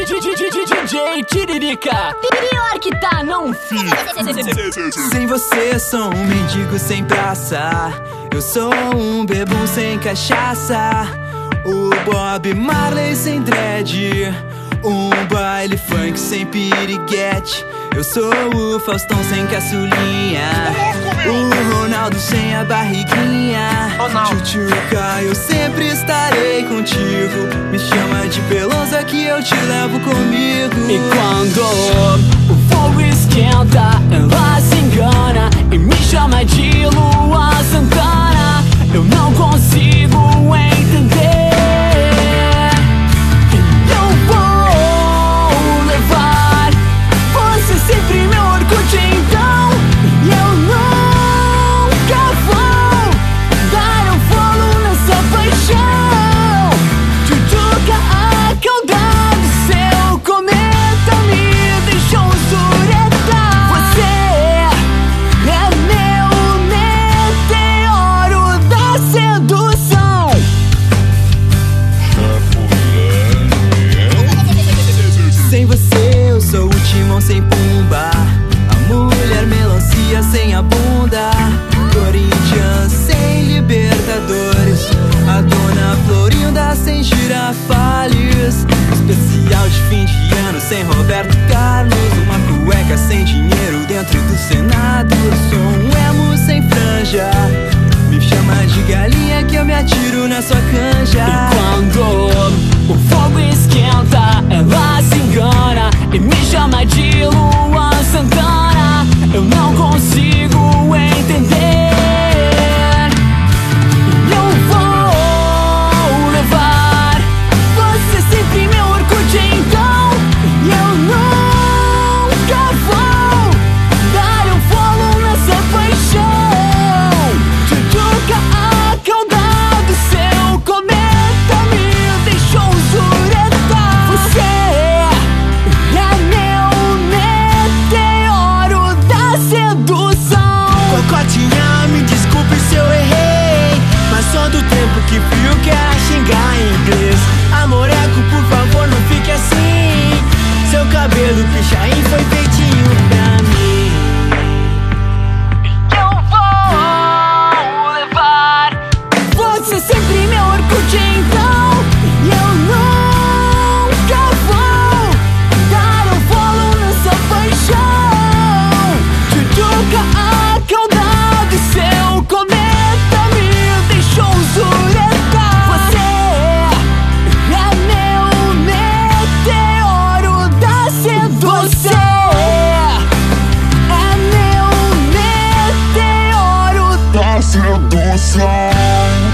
DJ Tiririca. Pior que tá, não, filho. Sem você sou um mendigo sem praça. Eu sou um bebum sem cachaça. O Bob Marley sem dread. Um baile funk sem piriguete. Eu sou o Faustão sem caçulinha. O Ronaldo sem a barriguinha. Tchutchuca, eu sempre estarei contigo. Me chama de Pelosa que eu te levo comigo. E quando o fogo esquenta, ela se engana e me chama de Lua Santana. Eu não consigo entender. Eu vou levar você sempre meu Orkut, então. E eu nunca vou dar um follow nessa paixão. Tchutchuca, acaldado, seu cometa me deixou suretar. Você é meu meteoro da sedução. Sem você eu sou o Timão sem Pumba, a mulher melancia sem a bunda, Corinthians sem Libertadores, a dona Florinda sem Girafales, especial de fim de ano sem Roberto Carlos, uma cueca sem dinheiro dentro do Senado. Eu sou um emo sem franja, me chama de galinha que eu me atiro na sua canja. E quando o fogo esquenta, ela se engana e me chama de Lua Santana. Eu não consigo entender. Eu vou levar você sempre meu Orkut, então. E eu nunca vou dar um follow nessa paixão. Tchutchuca, acaldado, seu cometa me deixou suretar. Você é meu meteoro da sedução. Cocotinha, me desculpe se eu errei, mas só do tempo que frio quer xingar em inglês. Amoreco, por favor, não fique assim. Seu cabelo pichain foi feitinho pra mim. Eu vou levar você sempre meu Orkut, então. E eu nunca vou dar um follow nessa paixão. Tchutchuca, acaldado, seu cometa me deixou suretar. Você é meu meteoro da sedução. É meu meteoro da sedução.